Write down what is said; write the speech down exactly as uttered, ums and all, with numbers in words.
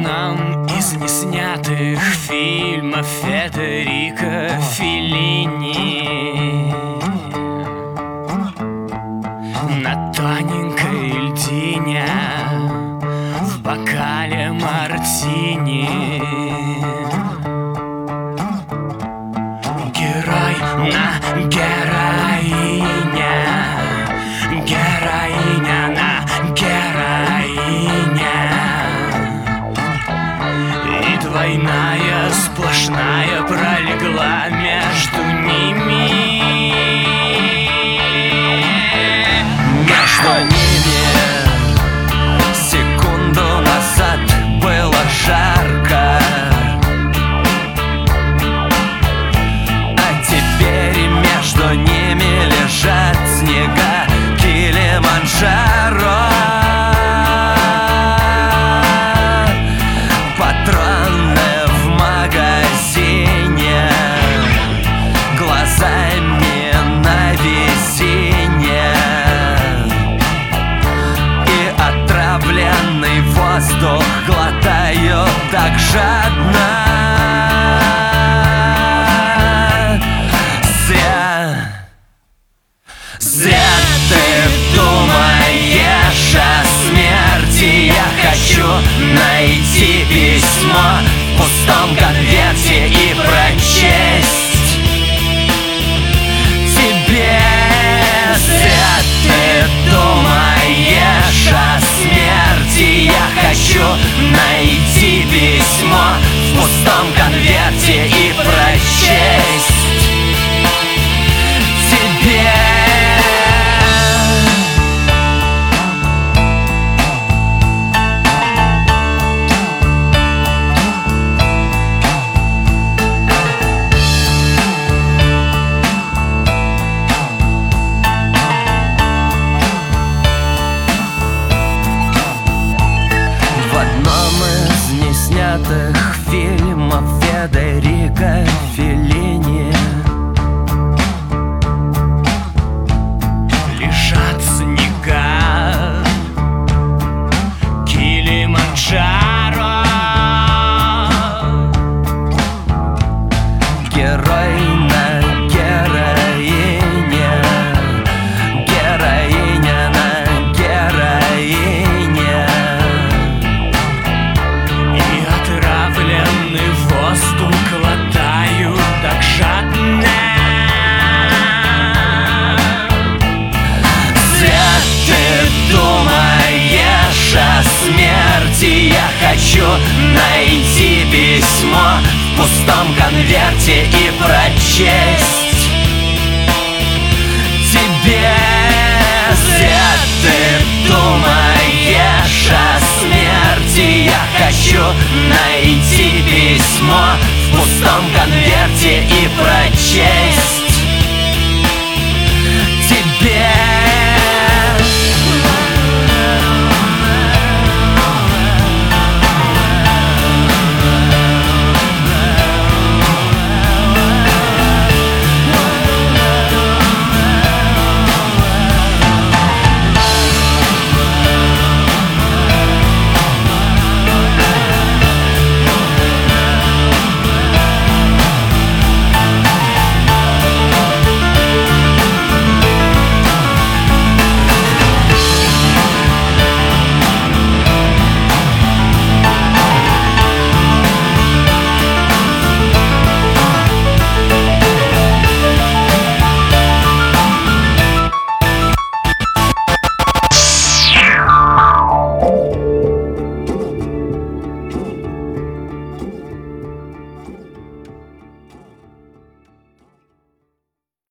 одном из неснятых фильмов Федерико Феллини на тоненькой льдине в бокале мартини герой на героиня, героиня на героиня, и двойная сплошная пролегла между ними. Между ними секунду назад было жарко, а теперь между ними лежат снега Килиманджаро. Патроны в магазине, глазами на весенне, и отравленный воздух глотаю так жадно. Зря, зря ты думаешь о смерти. Я хочу найти письмо в пустом конверте и прочесть тебе. Зря ты думаешь о смерти. Я хочу найти письмо в пустом конверте и прочесть тебе. Неснятых фильмов Федерико Феллини лежат снега Килиманджаро. герой на героине, героиня на героине, Отравленный воздух глотаю так жадно. Зря ты думаешь о смерти. Я хочу найти письмо в пустом конверте и прочесть тебе. Зря ты думаешь о смерти. Я хочу найти письмо в пустом конверте и прочесть